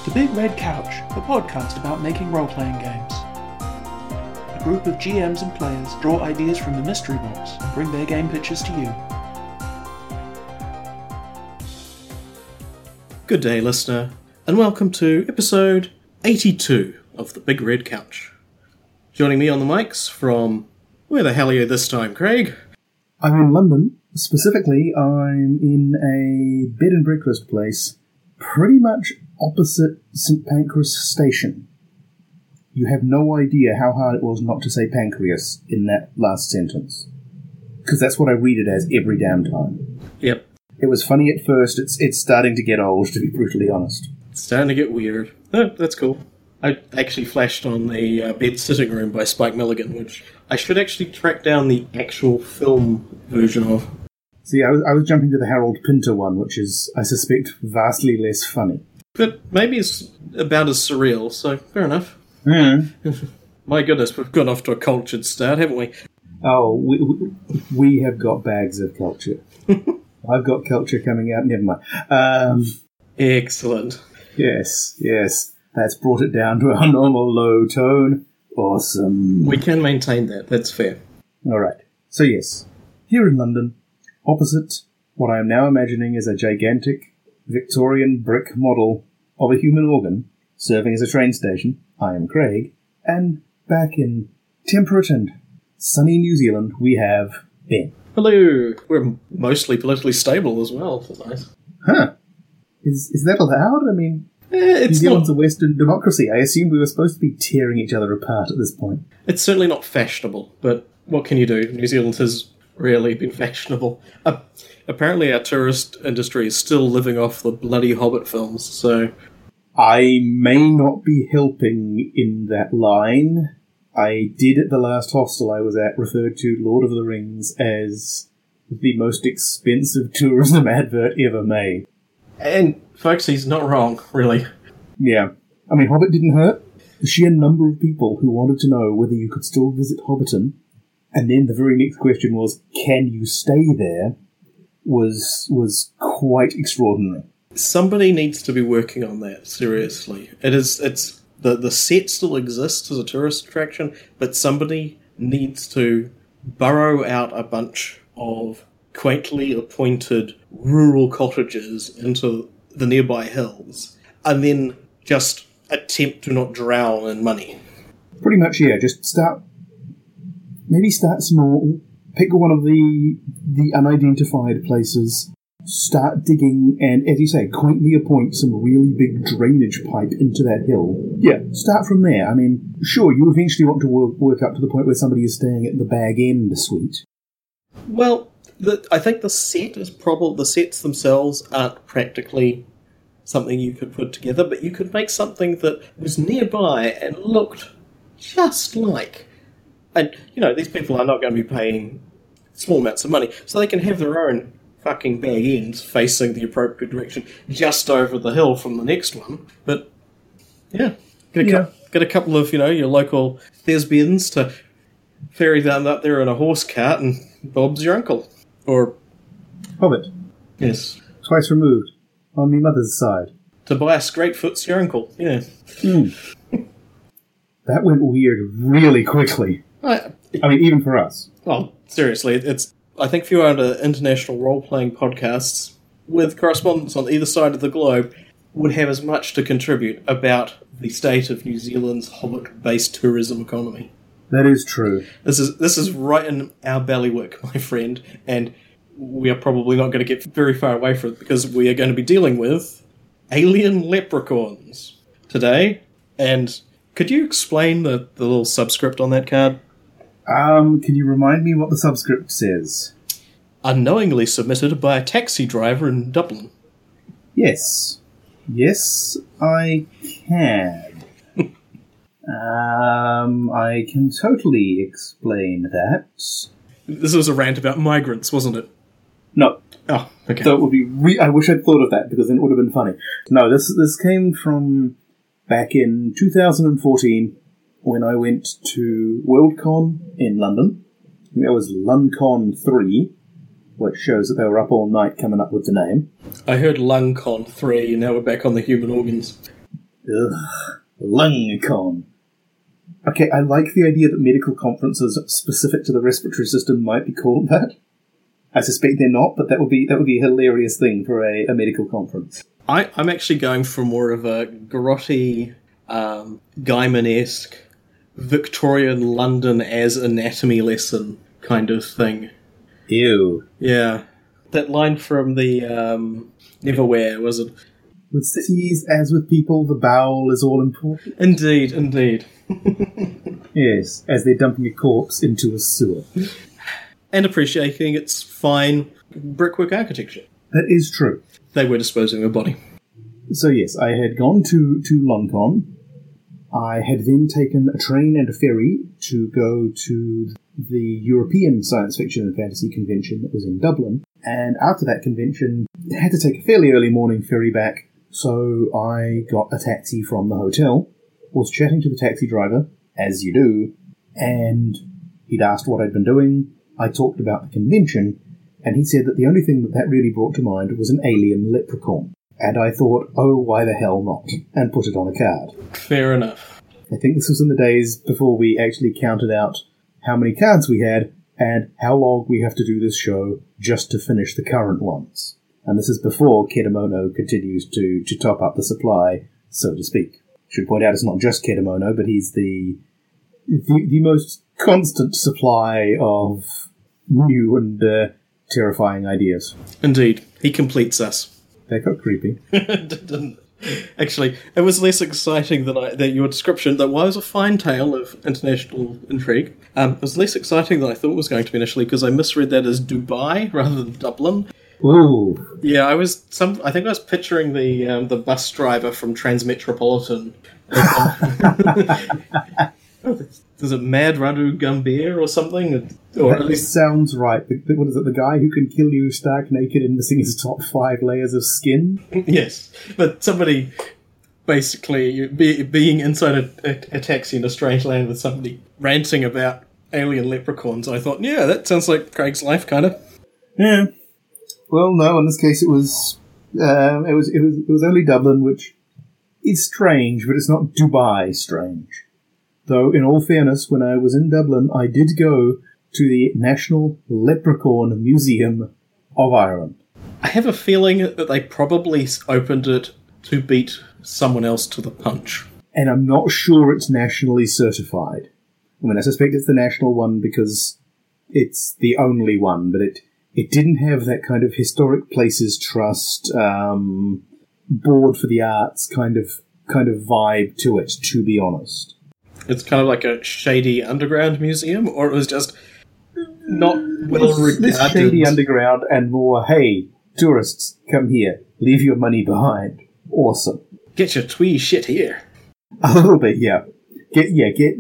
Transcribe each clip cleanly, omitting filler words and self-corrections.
The Big Red Couch, the podcast about making role-playing games. A group of GMs and players draw ideas from the mystery box and bring their game pitches to you. Good day, listener, and welcome to episode 82 of The Big Red Couch. Joining me on the mics from... Where the hell are you this time, Craig? I'm in London. Specifically, I'm in a bed and breakfast place pretty much opposite St Pancras Station. You have no idea how hard it was not to say pancreas in that last sentence. Because that's what I read it as every damn time. Yep. It was funny at first, it's starting to get old, to be brutally honest. It's starting to get weird. Oh, that's cool. I actually flashed on the Bed Sitting Room by Spike Milligan, which I should actually track down the actual film version of. See, I was jumping to the Harold Pinter one, which is, I suspect, vastly less funny. But maybe it's about as surreal, so fair enough. My goodness, we've gone off to a cultured start, haven't we? Oh, we have got bags of culture. I've got culture coming out, never mind. Excellent. Yes. That's brought it down to our normal low tone. Awesome. We can maintain that, that's fair. Alright, so yes, here in London, opposite what I am now imagining is a gigantic Victorian brick model of a human organ serving as a train station, I am Craig, and back in temperate and sunny New Zealand we have Ben. Hello. We're mostly politically stable as well, so nice. Huh. Is that allowed? I mean, New Zealand's a Western democracy. I assumed we were supposed to be tearing each other apart at this point. It's certainly not fashionable, but what can you do? New Zealand has rarely been fashionable. Apparently our tourist industry is still living off the bloody Hobbit films, so... I may not be helping in that line. I did at the last hostel I was at refer to Lord of the Rings as the most expensive tourism advert ever made. And, folks, he's not wrong, really. Yeah. I mean, Hobbit didn't hurt. The sheer number of people who wanted to know whether you could still visit Hobbiton, and then the very next question was, can you stay there, was quite extraordinary. Somebody needs to be working on that, seriously. It's the set still exists as a tourist attraction, but somebody needs to burrow out a bunch of quaintly appointed rural cottages into the nearby hills, and then just attempt to not drown in money. Pretty much, yeah. Just start small, pick one of the unidentified places, start digging, and, as you say, quaintly appoint some really big drainage pipe into that hill. Yeah, start from there. I mean, sure, you eventually want to work up to the point where somebody is staying at the Bag End suite. Well, I think the sets themselves aren't practically something you could put together, but you could make something that was nearby and looked just like. And, these people are not going to be paying small amounts of money, so they can have their own fucking Bag Ends facing the appropriate direction just over the hill from the next one. But, yeah, get a couple of, your local thespians to ferry down up there in a horse cart, and Bob's your uncle. Or... Hobbit. Yes. Twice removed. On my mother's side. Tobias Greatfoot's your uncle, yeah. That went weird really quickly. I mean, even for us. Well, seriously, I think few other international role-playing podcasts with correspondents on either side of the globe would have as much to contribute about the state of New Zealand's Hobbit-based tourism economy. That is true. This is right in our ballywick, my friend, and we are probably not going to get very far away from it because we are going to be dealing with alien leprechauns today. And could you explain the little subscript on that card? Can you remind me what the subscript says? Unknowingly submitted by a taxi driver in Dublin. Yes. Yes, I can. I can totally explain that. This was a rant about migrants, wasn't it? No. Oh, okay. So it would be... I wish I'd thought of that, because then it would have been funny. No, this came from back in 2014, when I went to Worldcon in London. I think that was LungCon 3, which shows that they were up all night coming up with the name. I heard LungCon 3, and now we're back on the human organs. Ugh. LungCon. Okay, I like the idea that medical conferences specific to the respiratory system might be called that. I suspect they're not, but that would be a hilarious thing for a medical conference. I'm actually going for more of a grotty, Gaiman-esque, Victorian London as anatomy lesson kind of thing. Ew. Yeah. That line from the Neverwhere, was it? With cities, as with people, the bowel is all important. Indeed, indeed. Yes, as they're dumping a corpse into a sewer. And appreciating its fine brickwork architecture. That is true. They were disposing of a body. So yes, I had gone to LungCon. I had then taken a train and a ferry to go to the European Science Fiction and Fantasy Convention that was in Dublin. And after that convention, I had to take a fairly early morning ferry back, so I got a taxi from the hotel, was chatting to the taxi driver, as you do, and he'd asked what I'd been doing. I talked about the convention, and he said that the only thing that really brought to mind was an alien leprechaun. And I thought, oh, why the hell not? And put it on a card. Fair enough. I think this was in the days before we actually counted out how many cards we had and how long we have to do this show just to finish the current ones. And this is before Kedamono continues to top up the supply, so to speak. Should point out it's not just Kedamono, but he's the most constant supply of new and terrifying ideas. Indeed. He completes us. That got creepy. Actually, it was less exciting than your description, that was a fine tale of international intrigue. It was less exciting than I thought it was going to be initially, because I misread that as Dubai rather than Dublin. Ooh. Yeah, I think I was picturing the bus driver from Transmetropolitan. Is it Mad Radu Gambir or something? Or that at least sounds right. What is it? The guy who can kill you stark naked and missing his top 5 layers of skin? Yes, but somebody basically being inside a taxi in a strange land with somebody ranting about alien leprechauns. I thought, yeah, that sounds like Craig's life, kind of. Yeah. Well, no. In this case, it was only Dublin, which is strange, but it's not Dubai strange. Though, in all fairness, when I was in Dublin, I did go to the National Leprechaun Museum of Ireland. I have a feeling that they probably opened it to beat someone else to the punch. And I'm not sure it's nationally certified. I mean, I suspect it's the national one because it's the only one, but it didn't have that kind of Historic Places Trust, Board for the Arts kind of vibe to it, to be honest. It's kind of like a shady underground museum, or it was just not well regarded. Less shady underground and more, hey, tourists, come here, leave your money behind. Awesome. Get your twee shit here. A little bit, yeah. Get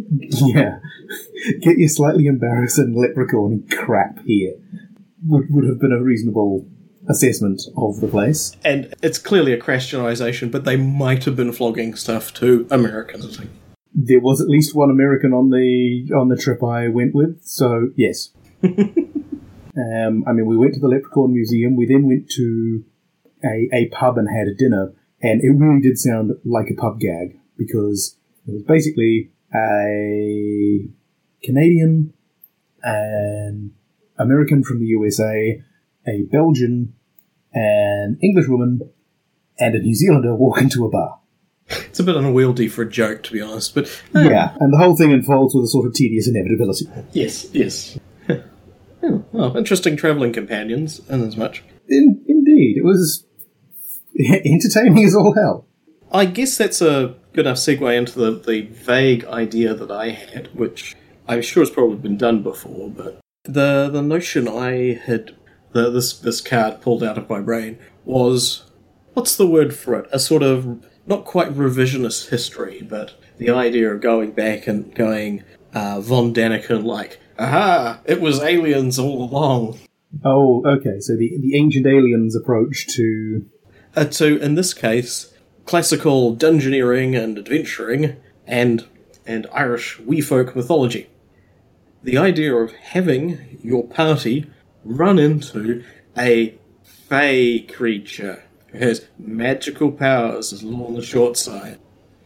your slightly embarrassing leprechaun crap here. Would have been a reasonable assessment of the place. And it's clearly a crash generalisation, but they might have been flogging stuff to Americans. There was at least one American on the trip I went with, so yes. We went to the Leprechaun Museum. We then went to a pub and had a dinner, and it really did sound like a pub gag, because it was basically a Canadian, an American from the USA, a Belgian, an Englishwoman, and a New Zealander walk into a bar. It's a bit unwieldy for a joke, to be honest, but... Yeah, and the whole thing unfolds with a sort of tedious inevitability. Yes. Well, interesting travelling companions, and as much. Indeed, it was entertaining as all hell. I guess that's a good enough segue into the vague idea that I had, which I'm sure has probably been done before, but the notion I had, this card pulled out of my brain, was, what's the word for it? A sort of, not quite revisionist history, but the idea of going back and going Von Daniken like, aha, it was aliens all along. Oh, okay, so the Ancient Aliens approach to... In this case, classical dungeoneering and adventuring, and Irish wee folk mythology. The idea of having your party run into a fae creature who has magical powers, is a little on the short side.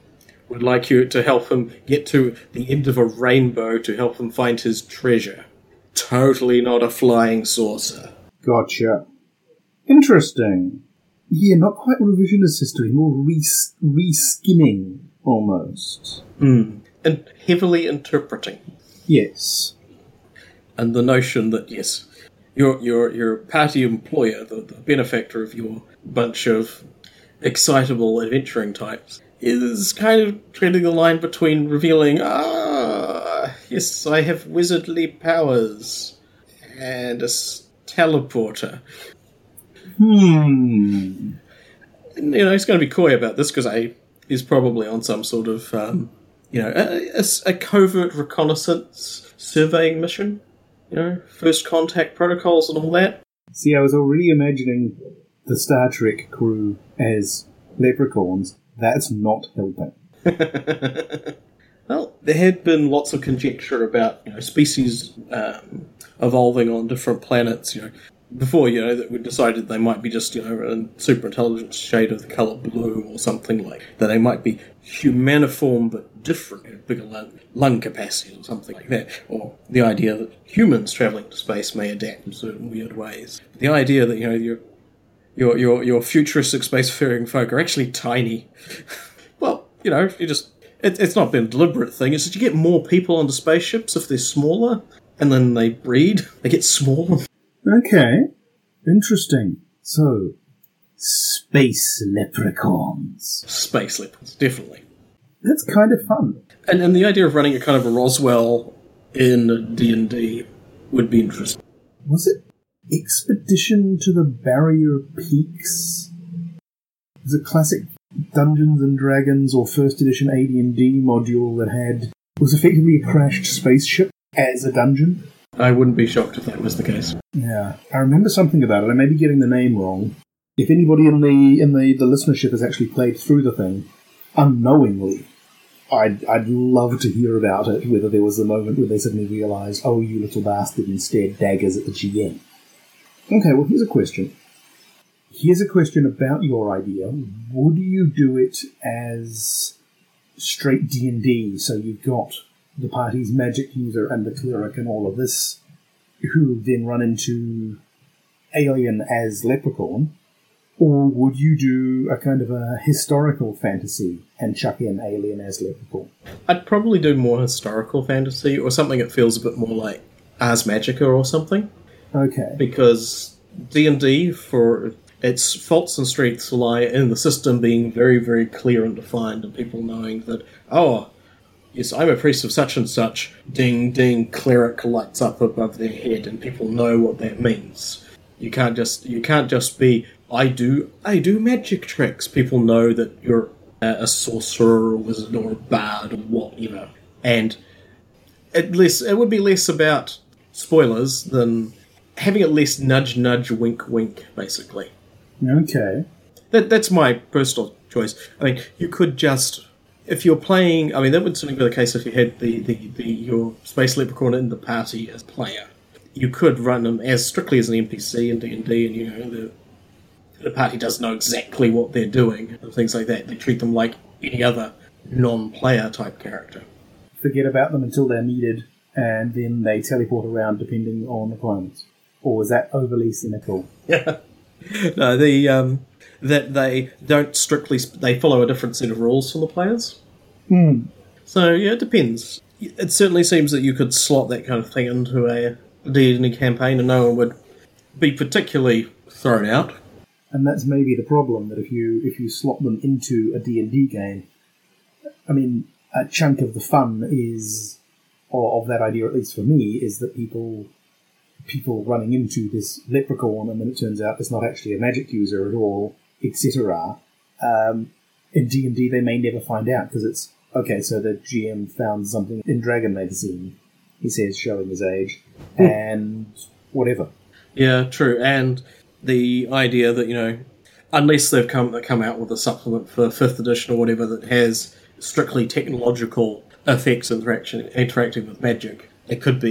would like you to help him get to the end of a rainbow to help him find his treasure. Totally not a flying saucer. Gotcha. Interesting. Yeah, not quite revisionist history, more reskinning, almost. And heavily interpreting. Yes. And the notion that, yes, your party employer, the benefactor of your bunch of excitable adventuring types, is kind of treading the line between revealing, yes, I have wizardly powers and a teleporter. He's going to be coy about this because he's probably on some sort of, a covert reconnaissance surveying mission. First contact protocols and all that. See, I was already imagining the Star Trek crew as leprechauns. That's not helping. Well, there had been lots of conjecture about species evolving on different planets. Before that we decided they might be just a super intelligent shade of the colour blue or something like that. They might be humaniform but different, bigger lung capacity or something like that. Or the idea that humans travelling to space may adapt in certain weird ways. The idea that your futuristic spacefaring folk are actually tiny. Well, it's not been a deliberate thing. It's that you get more people onto spaceships if they're smaller, and then they breed. They get smaller. Okay. Interesting. So, space leprechauns. Space leprechauns, definitely. That's kind of fun. And the idea of running a kind of a Roswell in D&D would be interesting. Was it Expedition to the Barrier Peaks? It was a classic Dungeons and Dragons or first edition AD&D module that was effectively a crashed spaceship as a dungeon. I wouldn't be shocked if that was the case. Yeah, I remember something about it. I may be getting the name wrong. If anybody in the listenership has actually played through the thing, unknowingly, I'd love to hear about it, whether there was a moment where they suddenly realised, oh, you little bastard, and stared daggers at the GM. Okay, well, here's a question. Here's a question about your idea. Would you do it as straight D&D, so you've got the party's magic user and the cleric and all of this, who then run into Alien as Leprechaun? Or would you do a kind of a historical fantasy and chuck in Alien as Leprechaun? I'd probably do more historical fantasy or something that feels a bit more like Ars Magica or something. Okay. Because D&D, for its faults and strengths, lie in the system being very, very clear and defined, and people knowing that, yes, I'm a priest of such and such. Ding, ding, cleric lights up above their head, and people know what that means. You can't just be, I do magic tricks. People know that you're a sorcerer or a wizard or a bard or what, And it would be less about spoilers than having it less nudge, nudge, wink, wink, basically. Okay. That's my personal choice. I mean, you could just... If you're playing, that would certainly be the case if you had your space leprechaun in the party as player. You could run them as strictly as an NPC in D&D, and the party doesn't know exactly what they're doing and things like that. They treat them like any other non-player type character. Forget about them until they're needed, and then they teleport around depending on requirements. Or is that overly cynical? No, that they don't strictly... They follow a different set of rules from the players. So, yeah, it depends. It certainly seems that you could slot that kind of thing into a D&D campaign and no one would be particularly thrown out. And that's maybe the problem, that if you slot them into a D&D game, a chunk of the fun is, or of that idea, at least for me, is that people running into this leprechaun, and then it turns out it's not actually a magic user at all, etc. In D&D, they may never find out, because it's, okay, so the GM found something in Dragon Magazine, he says, showing his age, and whatever. Yeah, true. And the idea that, unless they've come out with a supplement for 5th edition or whatever that has strictly technological effects interacting with magic, it could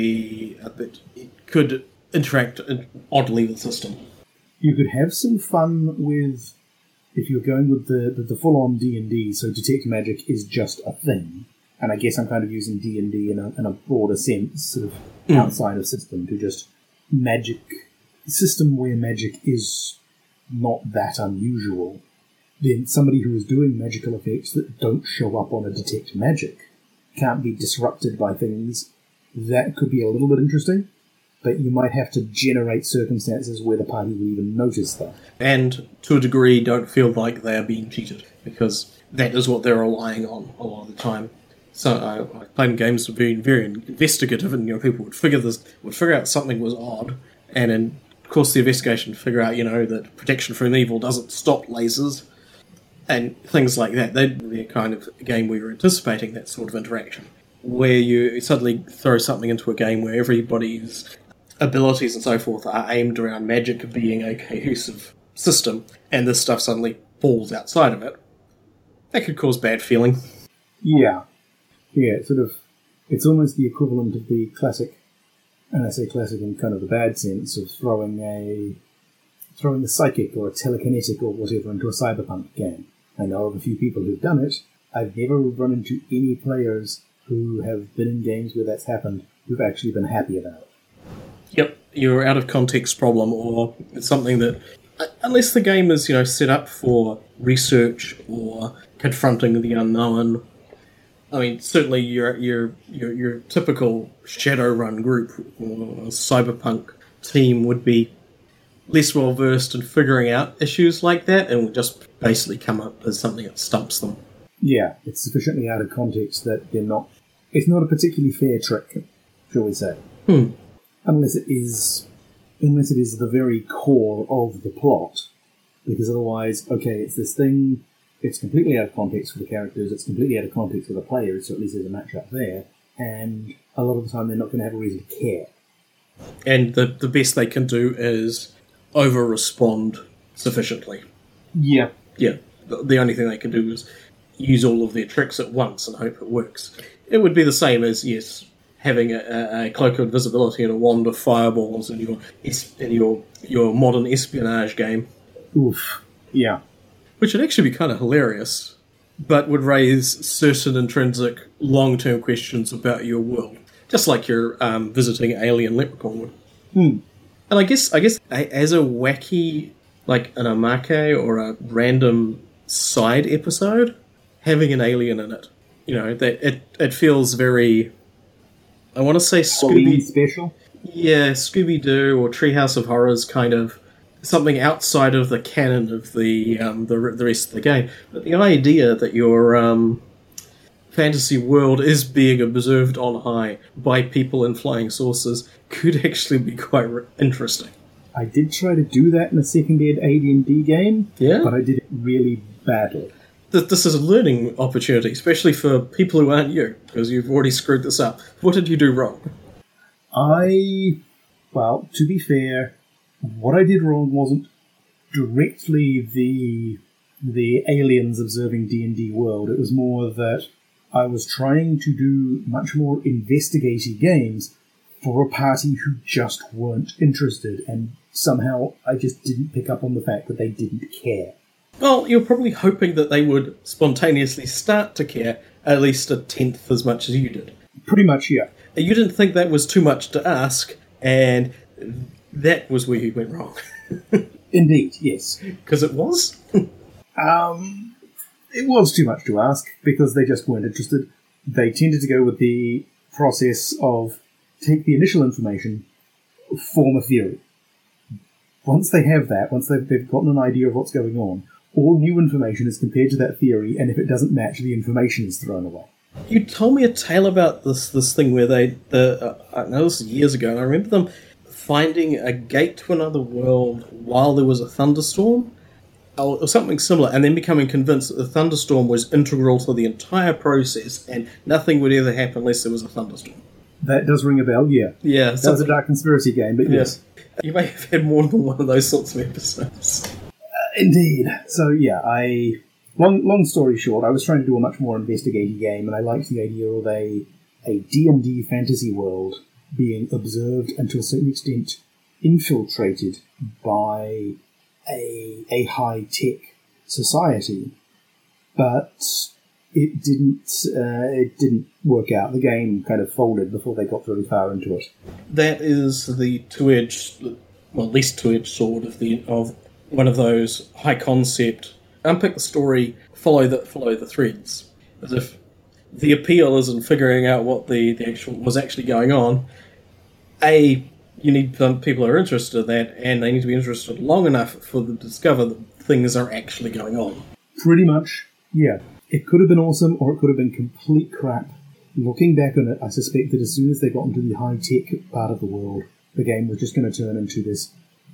interact oddly with the system. You could have some fun with if you're going with the full-on D&D, so detect magic is just a thing, and I guess I'm kind of using D&D in a broader sense, sort of outside of system, to just magic, system where magic is not that unusual, then somebody who is doing magical effects that don't show up on a detect magic can't be disrupted by things. That could be a little bit interesting, but you might have to generate circumstances where the party will even notice that. And to a degree don't feel like they are being cheated, because that is what they're relying on a lot of the time. So I played games of being very investigative, and people would figure out something was odd, and in course the investigation figure out that protection from evil doesn't stop lasers and things like that. They'd be a kind of game where you're anticipating that sort of interaction, where you suddenly throw something into a game where everybody's abilities and so forth are aimed around magic being a cohesive system, and this stuff suddenly falls outside of it. That could cause bad feeling. Yeah, it's almost the equivalent of the classic, and I say classic in kind of the bad sense, of throwing a psychic or a telekinetic or whatever into a cyberpunk game. I know of a few people who've done it. I've never run into any players who have been in games where that's happened who've actually been happy about it. Yep, you're out of context problem, or it's something that, unless the game is set up for research or confronting the unknown. I mean, certainly your typical Shadowrun group or cyberpunk team would be less well versed in figuring out issues like that, and would just basically come up as something that stumps them. Yeah, it's sufficiently out of context that it's not a particularly fair trick, shall we say. Unless it is the very core of the plot, because otherwise, okay, it's this thing, it's completely out of context for the characters, it's completely out of context for the players, so at least there's a match-up there, and a lot of the time they're not going to have a reason to care. And the best they can do is over-respond sufficiently. Yeah. Yeah, the only thing they can do is use all of their tricks at once and hope it works. It would be the same as, yes, having a cloak of invisibility and a wand of fireballs in your modern espionage game. Oof. Yeah. Which would actually be kind of hilarious, but would raise certain intrinsic long-term questions about your world. Just like your visiting alien leprechaun would. And I guess as a wacky, like an omake or a random side episode, having an alien in it, that it feels very, I want to say Scooby special. Yeah, Scooby-Doo or Treehouse of Horrors, kind of something outside of the canon of the rest of the game. But the idea that your fantasy world is being observed on high by people in flying saucers could actually be quite interesting. I did try to do that in a second-ed AD&D game, yeah, but I did it really badly. This is a learning opportunity, especially for people who aren't you, because you've already screwed this up. What did you do wrong? Well, to be fair, what I did wrong wasn't directly the aliens observing D&D world. It was more that I was trying to do much more investigative games for a party who just weren't interested, and somehow I just didn't pick up on the fact that they didn't care. Well, you're probably hoping that they would spontaneously start to care at least a tenth as much as you did. Pretty much, yeah. You didn't think that was too much to ask, and that was where you went wrong. Indeed, yes. Because it was? It was too much to ask, because they just weren't interested. They tended to go with the process of take the initial information, form a theory. Once they have that, once they've gotten an idea of what's going on, all new information is compared to that theory, and if it doesn't match, the information is thrown away. You told me a tale about this thing where I know this was years ago, and I remember them finding a gate to another world while there was a thunderstorm, or something similar, and then becoming convinced that the thunderstorm was integral to the entire process, and nothing would ever happen unless there was a thunderstorm. That does ring a bell, yeah. Yeah. That was a Dark Conspiracy game, but yes. You may have had more than one of those sorts of episodes. Indeed. So, yeah, long story short, I was trying to do a much more investigative game, and I liked the idea of a D&D fantasy world being observed and to a certain extent infiltrated by a high-tech society, but it didn't work out. The game kind of folded before they got very far into it. That is the least two-edged sword of one of those high concept, unpick the story, follow the threads. As if the appeal is in figuring out what was actually going on. You need people who are interested in that, and they need to be interested long enough for them to discover that things are actually going on. Pretty much, yeah. It could have been awesome, or it could have been complete crap. Looking back on it, I suspect that as soon as they got into the high-tech part of the world, the game was just going to turn into this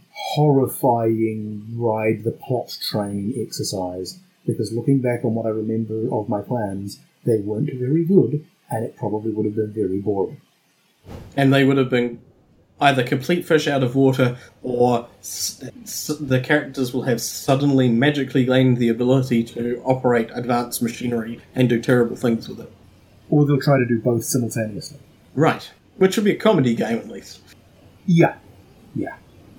horrifying ride the plot train exercise. Because looking back on what I remember of my plans, they weren't very good, and it probably would have been very boring. And they would have been either complete fish out of water, or the characters will have suddenly magically gained the ability to operate advanced machinery and do terrible things with it. Or they'll try to do both simultaneously. Right. Which would be a comedy game, at least. Yeah. Yeah,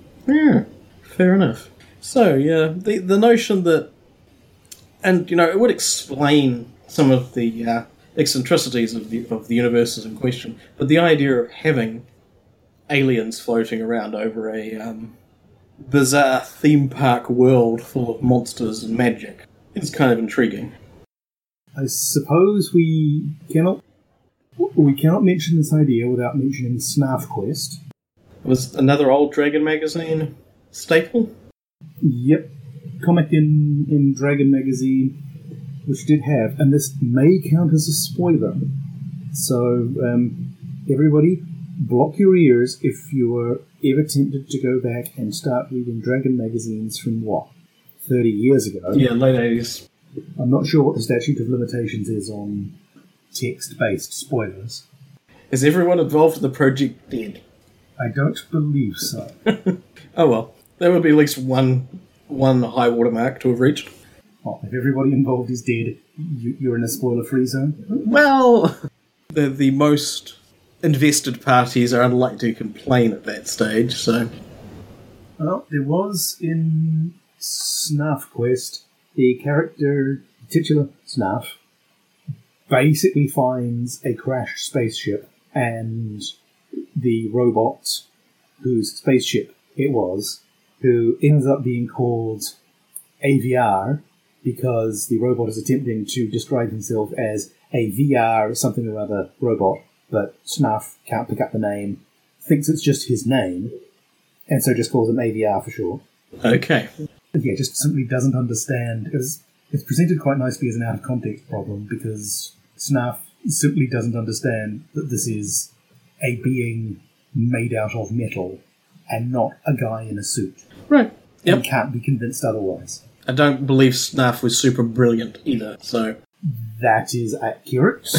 fair enough. So, yeah, the notion that... And, it would explain some of the eccentricities of the universes in question, but the idea of having aliens floating around over a bizarre theme park world full of monsters and magic is kind of intriguing. I suppose we cannot mention this idea without mentioning Snarf Quest. It was another old Dragon magazine staple? Yep. Comic in Dragon magazine, which did have, and this may count as a spoiler. So, everybody, block your ears if you are ever tempted to go back and start reading Dragon magazines from, 30 years ago? Yeah, late 80s. I'm not sure what the statute of limitations is on text-based spoilers. Is everyone involved in the project dead? I don't believe so. Oh well, there would be at least one high watermark to have reached. Well, if everybody involved is dead, you're in a spoiler-free zone? Well, the most invested parties are unlikely to complain at that stage, so... Well, there was in Snarf Quest, the character, titular Snarf, basically finds a crashed spaceship, and the robot whose spaceship it was, who ends up being called AVR because the robot is attempting to describe himself as a VR something or other robot, but Snarf can't pick up the name, thinks it's just his name, and so just calls him AVR for short. Okay. Yeah, just simply doesn't understand. It's presented quite nicely as an out-of-context problem because Snarf simply doesn't understand that this is a being made out of metal and not a guy in a suit. Right. Yep. And can't be convinced otherwise. I don't believe Snarf was super brilliant either, so... That is accurate.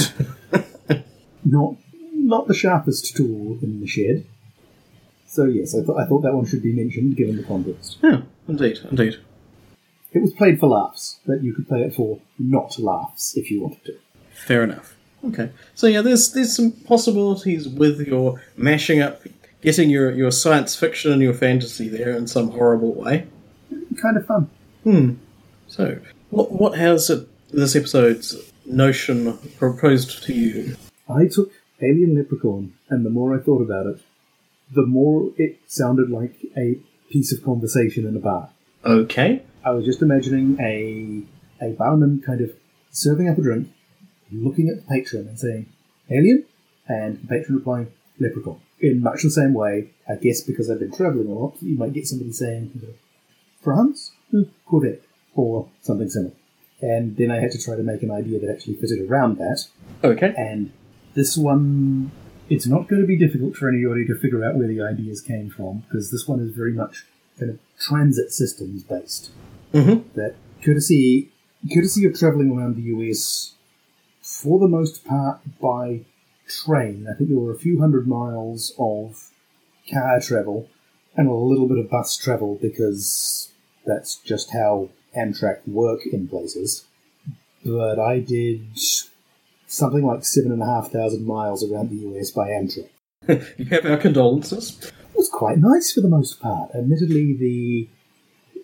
Not the sharpest tool in the shed. So yes, I thought that one should be mentioned given the context. Yeah, indeed. It was played for laughs, but you could play it for not laughs if you wanted to. Fair enough. Okay. So yeah, there's some possibilities with your mashing up, getting your science fiction and your fantasy there in some horrible way. Kind of fun. So, what has this episode's notion proposed to you? I took Alien Leprechaun, and the more I thought about it, the more it sounded like a piece of conversation in a bar. Okay. I was just imagining a barman kind of serving up a drink, looking at the patron and saying, "Alien?" and the patron replying, "Leprechaun." In much the same way, I guess because I've been travelling a lot, you might get somebody saying, "France? Corvette?" or something similar. And then I had to try to make an idea that actually fitted around that. Okay. And this one, it's not going to be difficult for anybody to figure out where the ideas came from, because this one is very much kind of transit systems based. Mm-hmm. That courtesy of travelling around the US, for the most part by train. I think there were a few hundred miles of car travel and a little bit of bus travel because that's just how Amtrak work in places. But I did something like 7,500 miles around the US by Amtrak. You have our condolences. It was quite nice for the most part. Admittedly,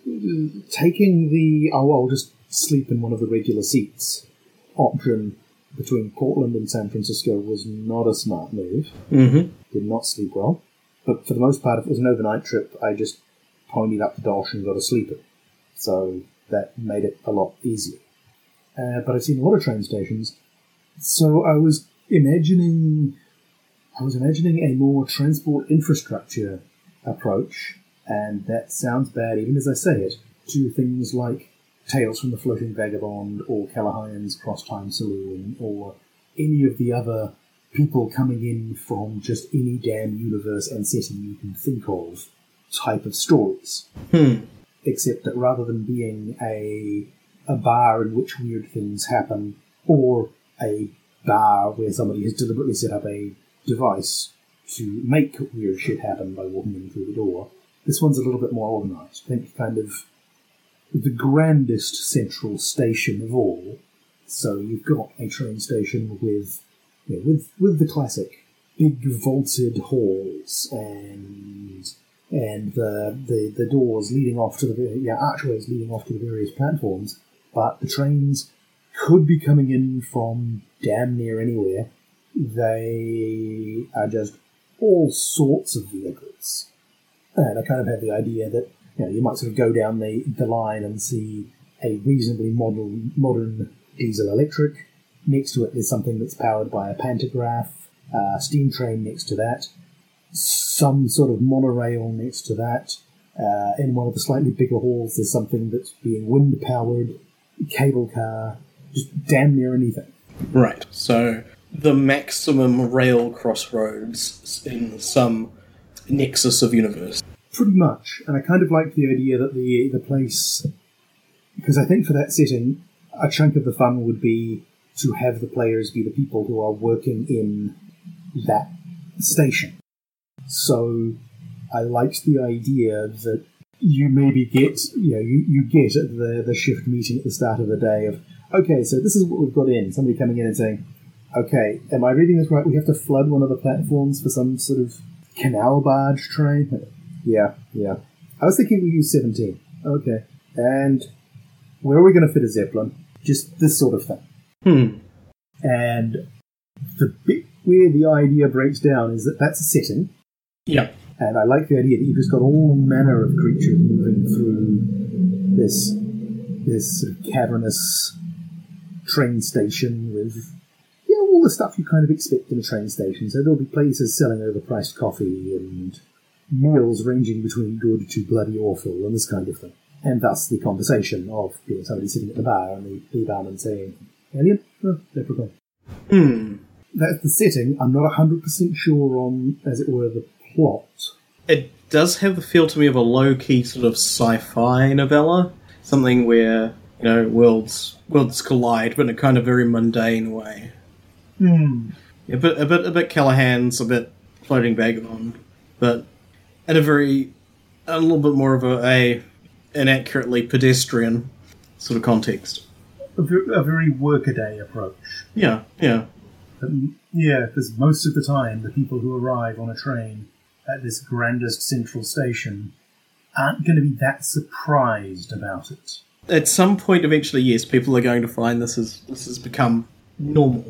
taking the I'll just sleep in one of the regular seats option between Portland and San Francisco was not a smart move. Mm-hmm. Did not sleep well. But for the most part, if it was an overnight trip, I just ponied up the dosh and got a sleeper. So that made it a lot easier. But I've seen a lot of train stations. So I was imagining a more transport infrastructure approach, and that sounds bad even as I say it, to things like Tales from the Floating Vagabond or Callahan's Cross Time Saloon or any of the other people coming in from just any damn universe and setting you can think of type of stories. Except that rather than being a bar in which weird things happen, or a bar where somebody has deliberately set up a device to make weird shit happen by walking in through the door, this one's a little bit more organised. I think kind of the grandest central station of all. So you've got a train station with the classic big vaulted halls and the doors leading off to the archways leading off to the various platforms, but the trains could be coming in from damn near anywhere. They are just all sorts of vehicles. And I kind of had the idea that you might sort of go down the line and see a reasonably modern diesel-electric. Next to it there's something that's powered by a pantograph, steam train next to that, some sort of monorail next to that. In one of the slightly bigger halls there's something that's being wind-powered, cable car, just damn near anything. Right, so the maximum rail crossroads in some nexus of universe. Pretty much, and I kind of like the idea that the place, because I think for that setting, a chunk of the fun would be to have the players be the people who are working in that station. So I liked the idea that you maybe get, you get at the shift meeting at the start of the day of, okay, so this is what we've got in. Somebody coming in and saying, okay, am I reading this right? We have to flood one of the platforms for some sort of canal barge train? Yeah. I was thinking we use 17. Okay. And where are we going to fit a Zeppelin? Just this sort of thing. And the bit where the idea breaks down is that that's a setting. Yeah. And I like the idea that you've just got all manner of creatures moving through this sort of cavernous train station with all the stuff you kind of expect in a train station. So there'll be places selling overpriced coffee and meals ranging between good to bloody awful and this kind of thing. And thus the conversation of somebody sitting at the bar and the barman saying, "Alien? Oh, leprechaun." That's the setting. I'm not 100% sure on, as it were, the plot. It does have the feel to me of a low-key sort of sci-fi novella. Something where, worlds collide, but in a kind of very mundane way. A bit Callahan's, a bit Floating Vagabond, but in a little bit more of an inaccurately pedestrian sort of context. A very workaday approach. Yeah. Because most of the time the people who arrive on a train at this grandest central station aren't going to be that surprised about it. At some point, eventually, yes, people are going to find this has become normal.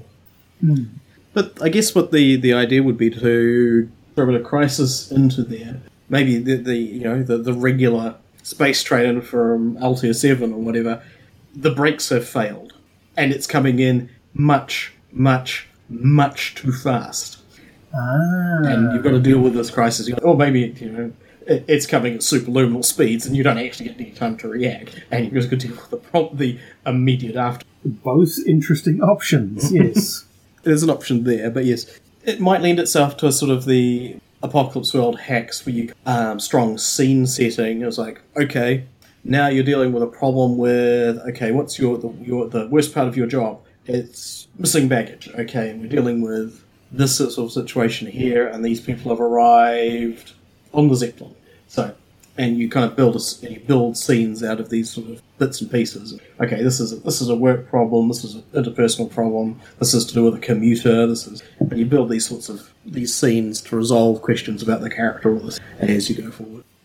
But I guess what the idea would be to throw a bit of crisis into there. Maybe the regular space train from Altair 7 or whatever, the brakes have failed, and it's coming in much, much, much too fast. And you've got to deal with this crisis. Or maybe, it's coming at superluminal speeds and you don't actually get any time to react, and you've just got to deal with the immediate after. Both interesting options, yes. There's an option there, but yes, it might lend itself to a sort of the Apocalypse World hacks where you strong scene setting. It's like, okay, now you're dealing with a problem with, okay, what's the worst part of your job? It's missing baggage. Okay, and we're dealing with this sort of situation here, and these people have arrived on the Zeppelin. So, and you kind of build scenes out of these sort of bits and pieces. Okay, this is a work problem. This is an interpersonal problem. This is to do with a commuter. And you build these scenes to resolve questions about the character as you go forward.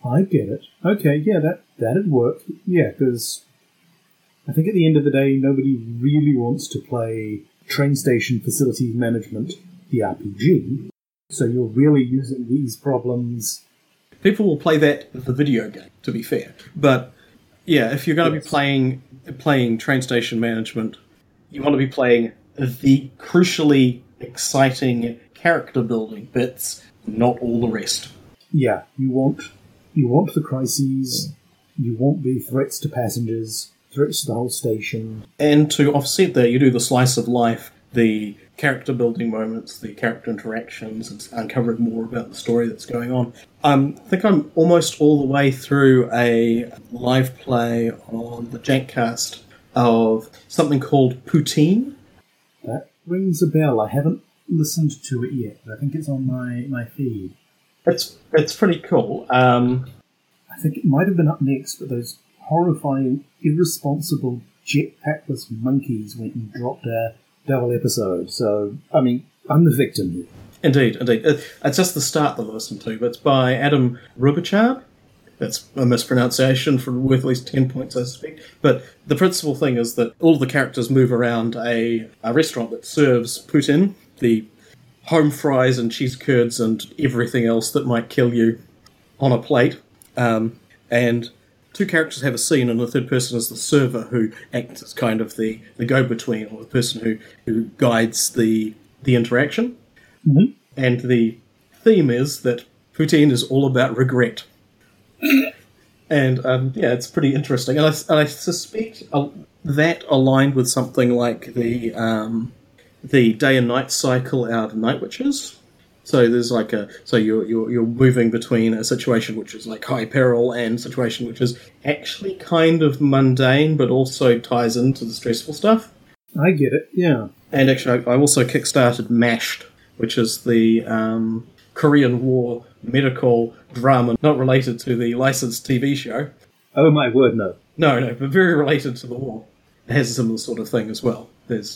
I get it. Okay, yeah, that'd work. Yeah, because I think at the end of the day, nobody really wants to play Train Station Facilities Management, the RPG. So you're really using these problems. People will play that the video game, to be fair. But yeah, if you're going to be playing Train Station Management, you want to be playing the crucially exciting character building bits, not all the rest. Yeah, you want the crises, you want the threats to passengers, threats to the whole station. And to offset that, you do the slice of life, the character building moments, the character interactions, and uncovering more about the story that's going on. I think I'm almost all the way through a live play on the Jankcast of something called Poutine. That rings a bell. I haven't listened to it yet, but I think it's on my feed. It's pretty cool. I think it might have been up next, but those horrifying, irresponsible, jetpackless monkeys went and dropped a double episode. So, I mean, I'm the victim here. Indeed. It's just the start that I listened to, but it's by Adam Rubachab. That's a mispronunciation worth at least 10 points, I suspect. But the principal thing is that all the characters move around a restaurant that serves poutine, the home fries and cheese curds and everything else that might kill you on a plate. And two characters have a scene, and the third person is the server, who acts as kind of the go-between, or the person who guides the interaction. Mm-hmm. And the theme is that poutine is all about regret. And yeah, it's pretty interesting. And I suspect that aligned with something like the day and night cycle out of Night Witches. So there's like you're moving between a situation which is like high peril and a situation which is actually kind of mundane, but also ties into the stressful stuff. I get it, yeah. And actually, I also kickstarted MASHED, which is the Korean War medical drama, not related to the licensed TV show. Oh my word, no. No, but very related to the war. It has a similar sort of thing as well. There is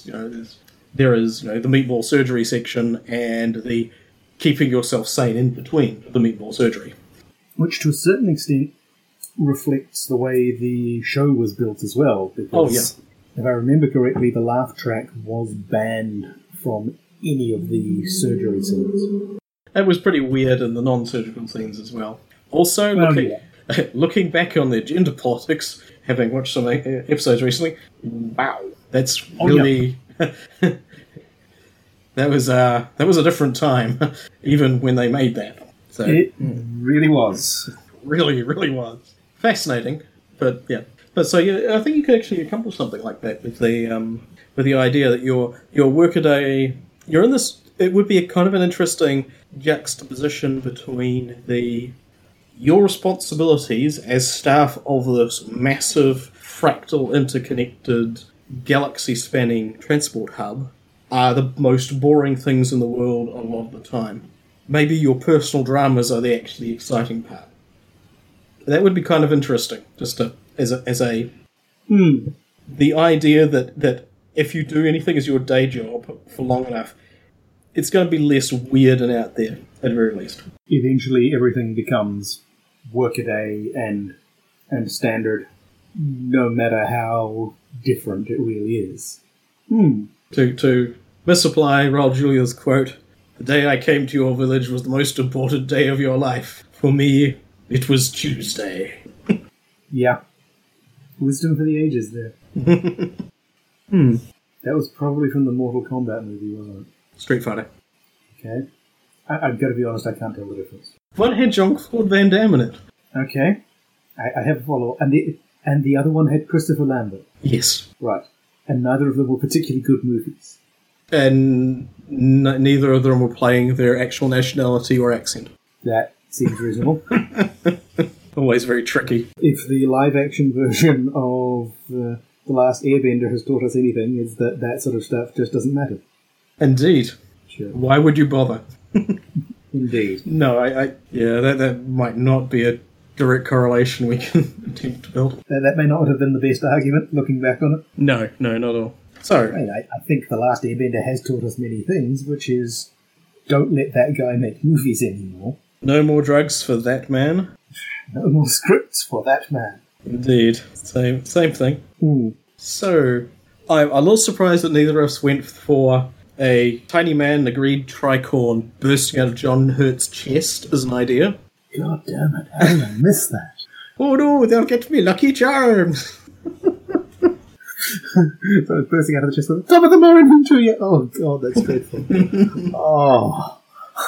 the meatball surgery section and the keeping yourself sane in between the meatball surgery. Which to a certain extent reflects the way the show was built as well. Because if I remember correctly, the laugh track was banned from any of the surgery scenes. It was pretty weird in the non-surgical scenes as well. Also, looking back on their gender politics, having watched some episodes recently, wow, that's really... That was a different time, even when they made that. So it really was. Really, really was. Fascinating, but yeah. But so yeah, I think you could actually accomplish something like that with the idea that your workaday, you're in this. It would be a kind of an interesting juxtaposition between your responsibilities as staff of this massive, fractal, interconnected, galaxy-spanning transport hub are the most boring things in the world a lot of the time. Maybe your personal dramas are the actually exciting part. That would be kind of interesting, just as a the idea that if you do anything as your day job for long enough, it's going to be less weird and out there, at the very least. Eventually everything becomes workaday and standard, no matter how different it really is. To misapply Raul Julia's quote, "The day I came to your village was the most important day of your life. For me, it was Tuesday." Yeah. Wisdom for the ages there. That was probably from the Mortal Kombat movie, wasn't it? Street Fighter. Okay. I've got to be honest, I can't tell the difference. One had Jean-Claude Van Damme in it. Okay. I have a follow. And the other one had Christopher Lambert. Yes. Right. And neither of them were particularly good movies. And neither of them were playing their actual nationality or accent. That seems reasonable. Always very tricky. If the live-action version of The Last Airbender has taught us anything, is that sort of stuff just doesn't matter. Indeed. Sure. Why would you bother? Indeed. No, that might not be a direct correlation we can attempt to build. That may not have been the best argument, looking back on it. No, not at all. So, I think The Last Airbender has taught us many things, which is, don't let that guy make movies anymore. No more drugs for that man. No more scripts for that man. Indeed. Same thing. Hmm. So, I'm a little surprised that neither of us went for a tiny man in a green tricorn bursting out of John Hurt's chest as an idea. God damn it, how did I miss that? Oh no, they'll get me Lucky Charms! So it's bursting out of the chest at the top of the Merrin tree. Oh god, that's dreadful. Oh.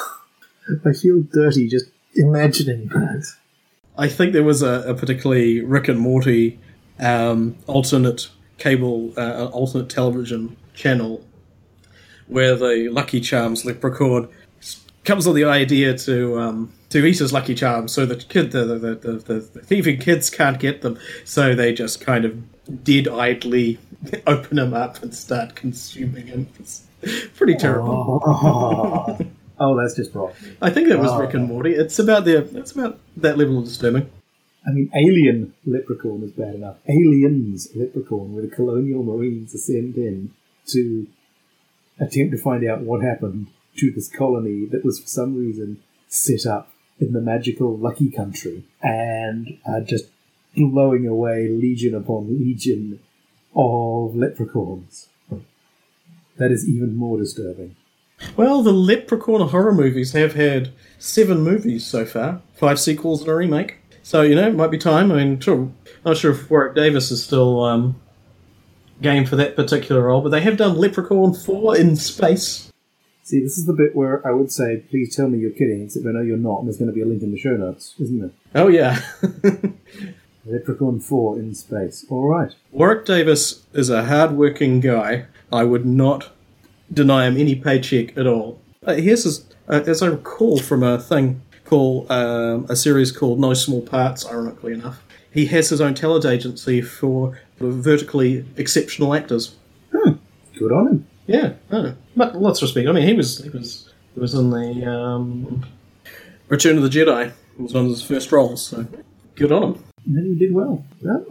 I feel dirty just imagining that. I think there was a particularly Rick and Morty alternate cable, alternate television channel where the Lucky Charms leprechaun comes with the idea to eat his Lucky Charms, so the thieving kids can't get them, so they just kind of dead-eyedly open him up and start consuming him. It's pretty terrible. Oh, that's just wrong. I think that was Rick and Morty. It's about that level of disturbing. I mean, Alien Leprechaun is bad enough. Aliens Leprechaun, where the colonial marines are sent in to attempt to find out what happened to this colony that was for some reason set up in the magical Lucky Country and are just blowing away legion upon legion of leprechauns. That is even more disturbing. Well, the Leprechaun horror movies have had 7 movies so far, 5 sequels and a remake. So, it might be time. I mean, not sure if Warwick Davis is still game for that particular role, but they have done Leprechaun 4 in space. See, this is the bit where I would say, please tell me you're kidding, except I know you're not, and there's going to be a link in the show notes, isn't there? Oh, yeah. Leprechaun 4 in space. All right. Warwick Davis is a hard-working guy. I would not deny him any paycheck at all. Here's his, as I recall from a thing called, a series called No Small Parts, ironically enough, he has his own talent agency for vertically exceptional actors. Good on him. Yeah, no, but lots of respect. I mean, he was in the Return of the Jedi. It was one of his first roles, so good on him. And then he did well. Yeah,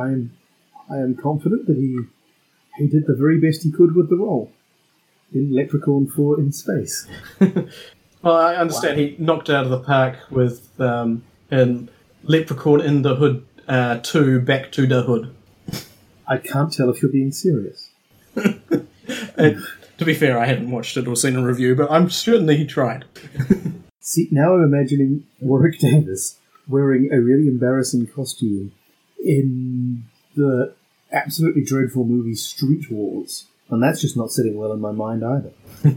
I am confident that he did the very best he could with the role in Leprechaun 4 in space. Well, I understand he knocked out of the park with in Leprechaun in the Hood 2, Back to the Hood. I can't tell if you're being serious. To be fair, I haven't watched it or seen a review, but I'm certain that he tried. See, now I'm imagining Warwick Davis wearing a really embarrassing costume in the absolutely dreadful movie Street Wars, and that's just not sitting well in my mind either.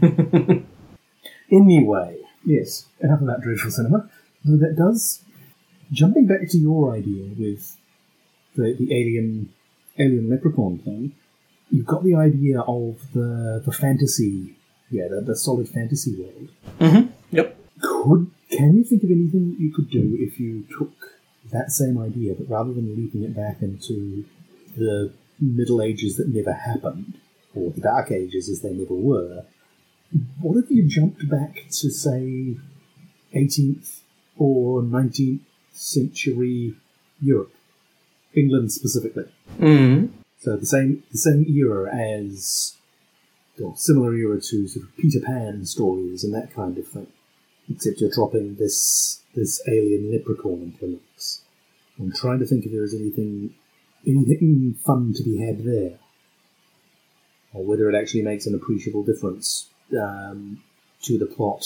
Anyway, yes, enough about dreadful cinema. Though that does, jumping back to your idea with the alien leprechaun thing, you've got the idea of the fantasy, the solid fantasy world. Mm-hmm. Yep. Can you think of anything you could do if you took that same idea, but rather than leaping it back into the Middle Ages that never happened, or the Dark Ages as they never were, what if you jumped back to, say, 18th or 19th century Europe? England specifically. Mm-hmm. So the same era as, or similar era to sort of Peter Pan stories and that kind of thing. Except you're dropping this alien leprechaun into the mix. I'm trying to think if there is anything fun to be had there, or whether it actually makes an appreciable difference to the plot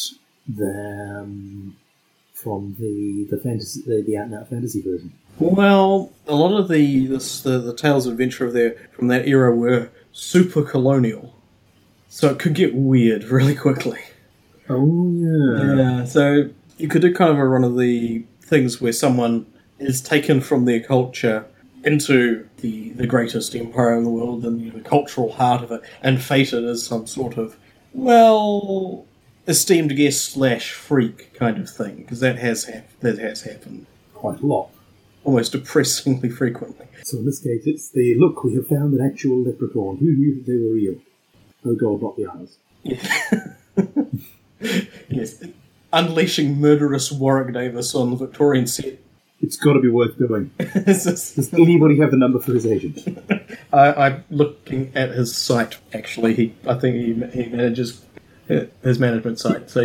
from the fantasy, the out and out fantasy version. Well, a lot of the tales of adventure from that era were super colonial, so it could get weird really quickly. Oh, yeah. Yeah, so you could do kind of one of the things where someone is taken from their culture into the greatest empire in the world and the cultural heart of it, and fated as some sort of, esteemed guest / freak kind of thing, because that has happened. Quite a lot. Almost depressingly frequently. So in this case, it's the, look, we have found an actual leprechaun. Who knew that they were real? Oh god, not the eyes. Yeah. Yes. Unleashing murderous Warwick Davis on the Victorian set. It's got to be worth doing. Does anybody have the number for his agent? I'm looking at his site, actually. I think he manages his management site, so yeah.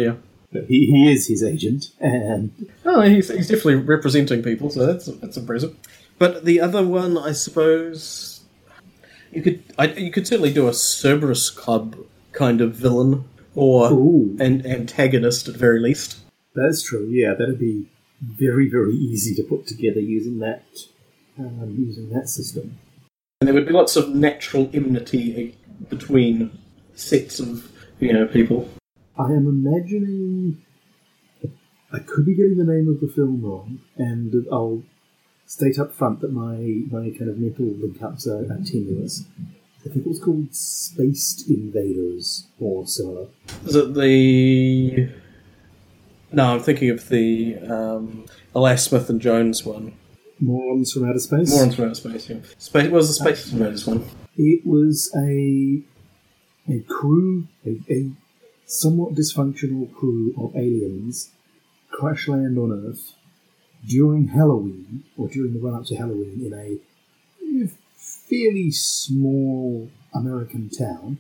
But he is his agent, and Oh, he's definitely representing people, so that's impressive. But the other one, I suppose, you could certainly do a Cerberus Club kind of villain, or an antagonist at the very least. that's true. Yeah, that'd be very, very easy to put together using that system. And there would be lots of natural enmity between sets of, people. I am imagining. I could be getting the name of the film wrong, and I'll state up front that my kind of mental link-ups are tenuous. I think it was called Spaced Invaders or similar. Is it the... No, I'm thinking of the Elias Smith and Jones one. Morons from Outer Space? Morons from Outer Space, yeah. What was the Space Invaders one? It was a crew, a somewhat dysfunctional crew of aliens crash land on Earth during Halloween, or during the run-up to Halloween, in a fairly small American town.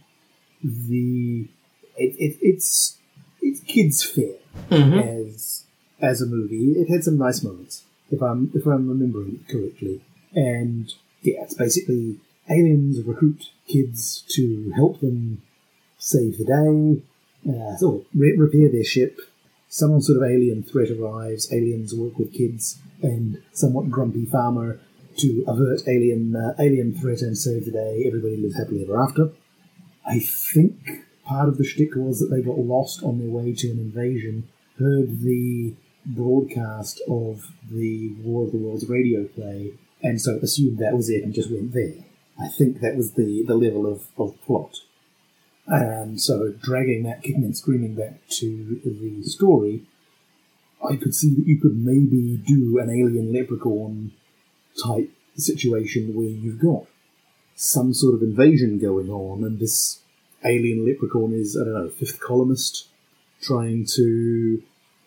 It's kids' fair as a movie. It had some nice moments, if I'm remembering it correctly. And yeah, it's basically aliens recruit kids to help them save the day, repair their ship. Some sort of alien threat arrives. Aliens work with kids and somewhat grumpy farmer to avert alien threat and save the day. Everybody lives happily ever after. I think part of the shtick was that they got lost on their way to an invasion, heard the broadcast of the War of the Worlds radio play, and so assumed that was it and just went there. I think that was the level of plot. And so, dragging that kicking and screaming back to the story, I could see that you could maybe do an alien leprechaun type situation where you've got some sort of invasion going on, and this alien leprechaun is, I don't know, fifth columnist trying to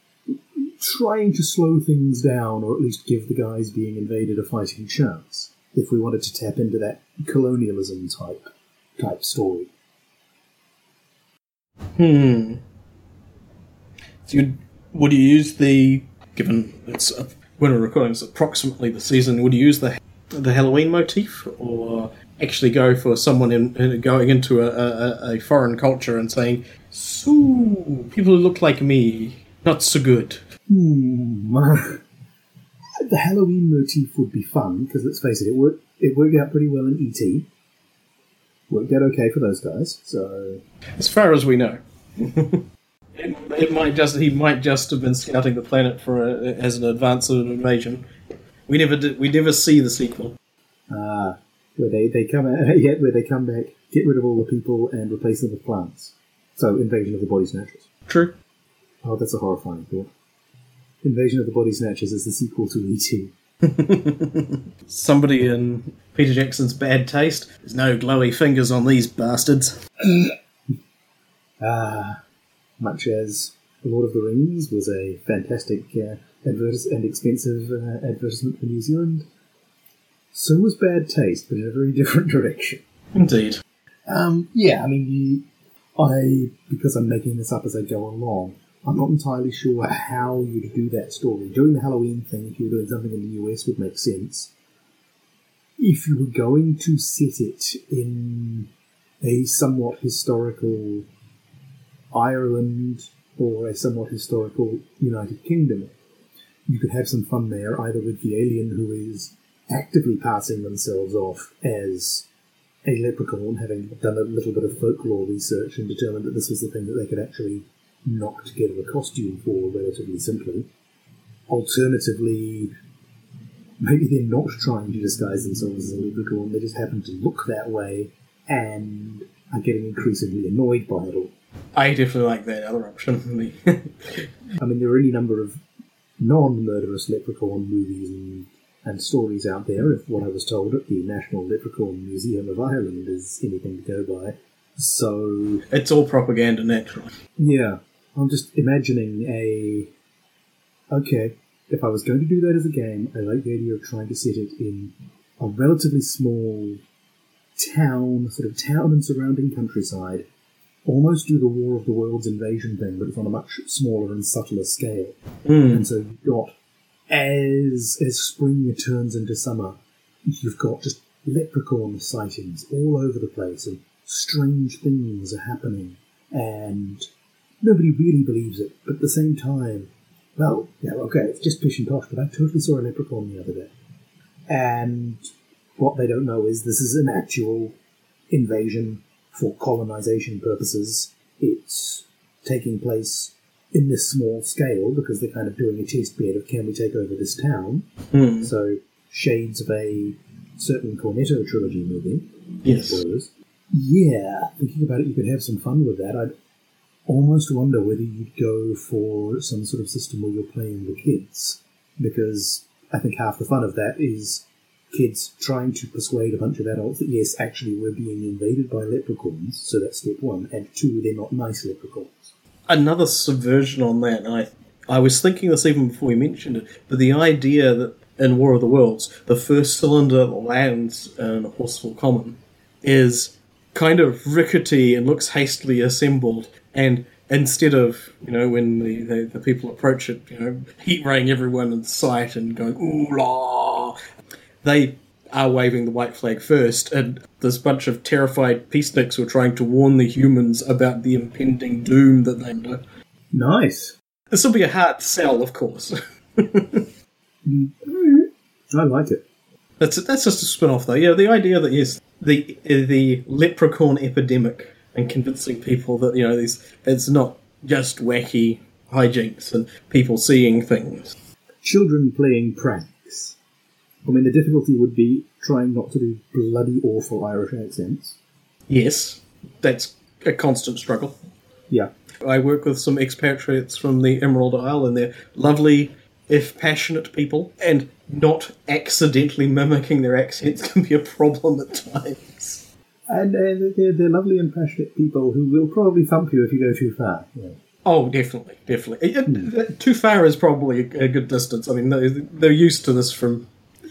slow things down, or at least give the guys being invaded a fighting chance, if we wanted to tap into that colonialism type story. So would you use given it's when we're recording, it's approximately the season, would you use the Halloween motif, or actually go for someone going into a foreign culture and saying, "So people who look like me, not so good"? The Halloween motif would be fun, because let's face it, it worked out pretty well in E.T. Worked out okay for those guys, so... As far as we know. He might just have been scouting the planet as an advance of an invasion. We never see the sequel. Where they come back, get rid of all the people and replace them with plants. So, Invasion of the Body Snatchers. True. Oh, that's a horrifying thought. Invasion of the Body Snatchers is the sequel to E.T. Somebody in Peter Jackson's Bad Taste. There's no glowy fingers on these bastards. Much as Lord of the Rings was a fantastic and expensive advertisement for New Zealand, so was Bad Taste, but in a very different direction. Indeed. Because I'm making this up as I go along, I'm not entirely sure how you'd do that story. Doing the Halloween thing, if you were doing something in the US, would make sense. If you were going to set it in a somewhat historical Ireland or a somewhat historical United Kingdom, you could have some fun there, either with the alien who is actively passing themselves off as a leprechaun, having done a little bit of folklore research and determined that this was the thing that they could actually knock together a costume for relatively simply. Alternatively, maybe they're not trying to disguise themselves as a leprechaun, they just happen to look that way and are getting increasingly annoyed by it all. I definitely like that other option. I mean, there are any number of non-murderous leprechaun movies and stories out there, if what I was told at the National Leprechaun Museum of Ireland is anything to go by. So... It's all propaganda, naturally. Yeah. I'm just imagining okay, if I was going to do that as a game, I like the idea of trying to set it in a relatively small town and surrounding countryside, almost do the War of the Worlds invasion thing, but it's on a much smaller and subtler scale. And so you've got, as spring turns into summer, you've got just leprechaun sightings all over the place, and strange things are happening, and nobody really believes it, but at the same time, well, yeah, okay, it's just pish and tosh, but I totally saw a leprechaun the other day. And what they don't know is this is an actual invasion for colonization purposes. It's taking place in this small scale because they're kind of doing a test bed of can we take over this town. So shades of a certain Cornetto trilogy movie. Yes. Spoilers. Yeah, thinking about it, you could have some fun with that. I'd almost wonder whether you'd go for some sort of system where you're playing the kids, because I think half the fun of that is kids trying to persuade a bunch of adults that yes, actually we're being invaded by leprechauns, so that's step one, and two, they're not nice leprechauns. Another subversion on that, and I was thinking this even before we mentioned it, but the idea that in War of the Worlds, the first cylinder that lands in Horseful Common is kind of rickety and looks hastily assembled, and instead of, when the people approach it, heat raying everyone in sight and going, ooh la, they are waving the white flag first, and this bunch of terrified peaceniks were trying to warn the humans about the impending doom that they know. Nice. This will be a hard sell, of course. I like it. That's just a spin-off, though. Yeah, the idea that, yes, the leprechaun epidemic, and convincing people that, it's not just wacky hijinks and people seeing things. Children playing pranks. I mean, the difficulty would be trying not to do bloody awful Irish accents. Yes, that's a constant struggle. Yeah. I work with some expatriates from the Emerald Isle, and they're lovely, if passionate people, and not accidentally mimicking their accents can be a problem at times. And they're lovely and passionate people who will probably thump you if you go too far. Yeah. Oh, definitely. Too far is probably a good distance. I mean, they're used to this from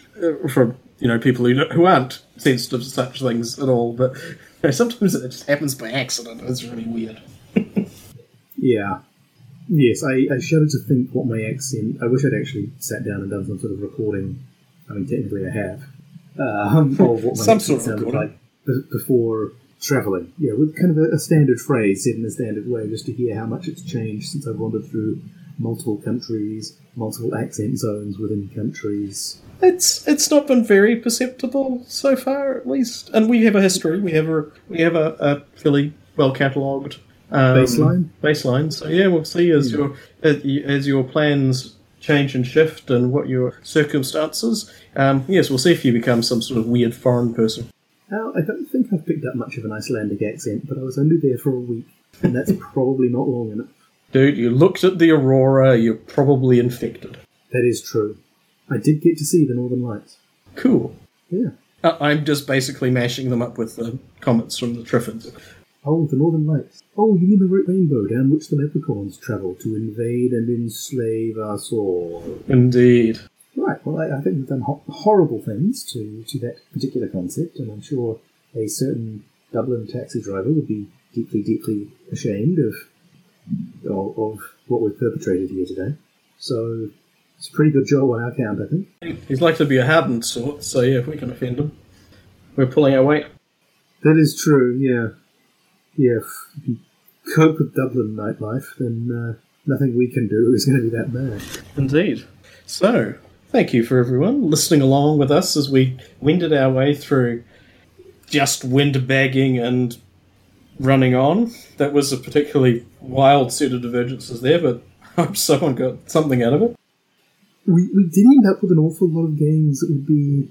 people who aren't sensitive to such things at all. But sometimes it just happens by accident. It's really weird. Yeah. Yes, I shudder to think what my accent... I wish I'd actually sat down and done some sort of recording. I mean, technically I have. Of what my accent sounded like before travelling. Yeah, with kind of a standard phrase said in a standard way, just to hear how much it's changed since I've wandered through multiple countries, multiple accent zones within countries. It's not been very perceptible so far, at least. And we have a history. We have a fairly well catalogued baseline. So yeah, we'll see as your plans change and shift and what your circumstances. Yes, we'll see if you become some sort of weird foreign person. I don't think I've picked up much of an Icelandic accent, but I was only there for a week, and that's probably not long enough. Dude, you looked at the aurora, you're probably infected. That is true. I did get to see the Northern Lights. Cool. Yeah. I'm just basically mashing them up with the comments from the Triffids. Oh, the Northern Lights. Oh, you mean the rainbow down which the leprechauns travel to invade and enslave us all. Indeed. Right, well, I think we've done horrible things to that particular concept, and I'm sure a certain Dublin taxi driver would be deeply, deeply ashamed of what we've perpetrated here today. So it's a pretty good job on our count, I think. He's likely to be a hardened sort, so yeah, if we can offend him, we're pulling our weight. That is true, yeah. Yeah, if you can cope with Dublin nightlife, then nothing we can do is going to be that bad. Indeed. So, thank you for everyone listening along with us as we wended our way through just windbagging and running on. That was a particularly wild set of divergences there, but I hope someone got something out of it. We did end up with an awful lot of games that would be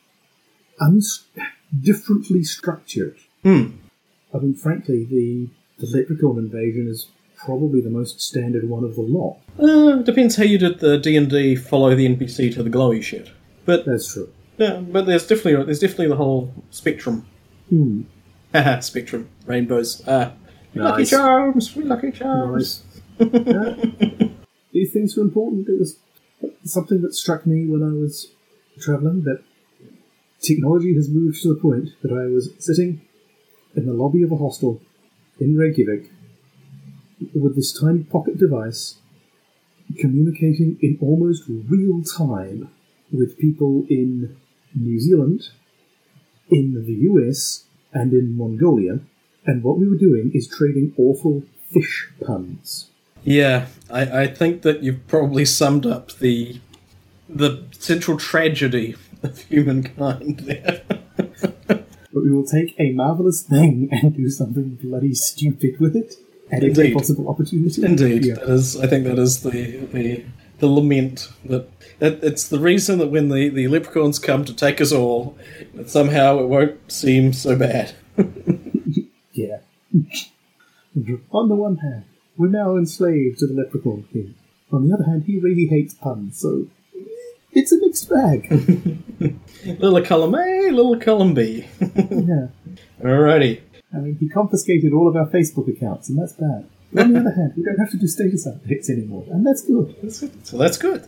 differently structured. I mean, frankly, the Leprechaun invasion is probably the most standard one of the lot. Depends how you did the D&D follow the NPC to the glowy shit. But that's true. Yeah, but there's definitely the whole spectrum. Haha, spectrum. Rainbows. Nice. Lucky charms! Lucky charms! Nice. These things are important. It was something that struck me when I was travelling, that technology has moved to the point that I was sitting in the lobby of a hostel in Reykjavik with this tiny pocket device, communicating in almost real time with people in New Zealand, in the US, and in Mongolia, and what we were doing is trading awful fish puns. Yeah, I think that you've probably summed up the central tragedy of humankind there. But we will take a marvellous thing and do something bloody stupid with it at every Indeed. possible opportunity. Indeed, Yeah. I think that is the lament that it's the reason that when the leprechauns come to take us all, that somehow it won't seem so bad. Yeah. On the one hand, we're now enslaved to the leprechaun king. On the other hand, he really hates puns, so it's a mixed bag. Little column A, little column B. Yeah. Alrighty. I mean, he confiscated all of our Facebook accounts, and that's bad. But on the other hand, we don't have to do status updates anymore, and that's good. So that's good.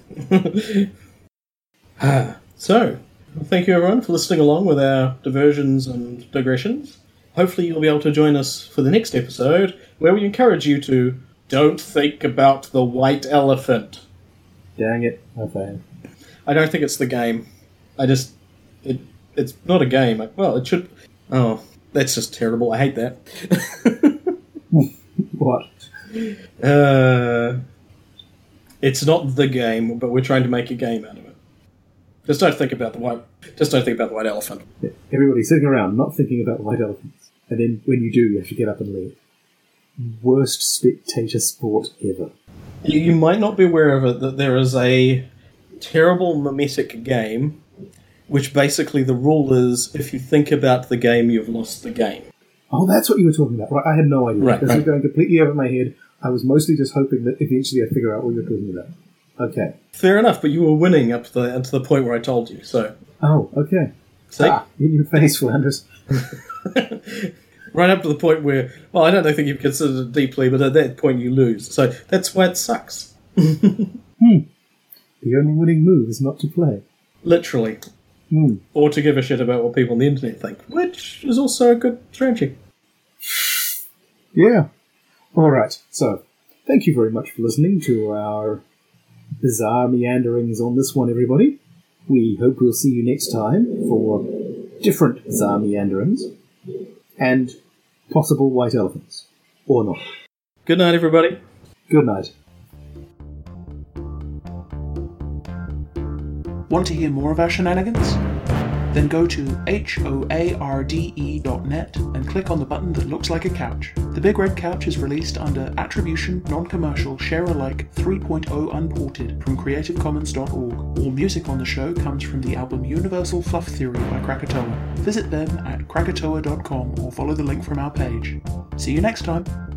So, thank you everyone for listening along with our diversions and digressions. Hopefully you'll be able to join us for the next episode, where we encourage you to don't think about the white elephant. Dang it, I failed. I don't think it's the game. It's not a game. Well, it should... Oh, that's just terrible. I hate that. What? It's not the game, but we're trying to make a game out of it. Just don't think about the white elephant. Everybody sitting around, not thinking about white elephants. And then when you do, you have to get up and leave. Worst spectator sport ever. You might not be aware of it, that there is a terrible mimetic game, which basically the rule is, if you think about the game, you've lost the game. Oh, that's what you were talking about. Right, I had no idea. Right, This was going completely over my head. I was mostly just hoping that eventually I'd figure out what you were talking about. Okay. Fair enough, but you were winning up to the point where I told you, so... Oh, okay. See? In your face, Flanders. Right up to the point where, well, I don't think you've considered it deeply, but at that point you lose. So that's why it sucks. The only winning move is not to play. Literally. Or to give a shit about what people on the internet think, which is also a good strategy. Yeah. Alright, so, thank you very much for listening to our bizarre meanderings on this one, everybody. We hope we'll see you next time for different bizarre meanderings and possible white elephants. Or not. Good night, everybody. Good night. Want to hear more of our shenanigans? Then go to hoarde.net and click on the button that looks like a couch. The Big Red Couch is released under Attribution, Non-Commercial, Share-alike 3.0 Unported from CreativeCommons.org. All music on the show comes from the album Universal Fluff Theory by Krakatoa. Visit them at krakatoa.com or follow the link from our page. See you next time!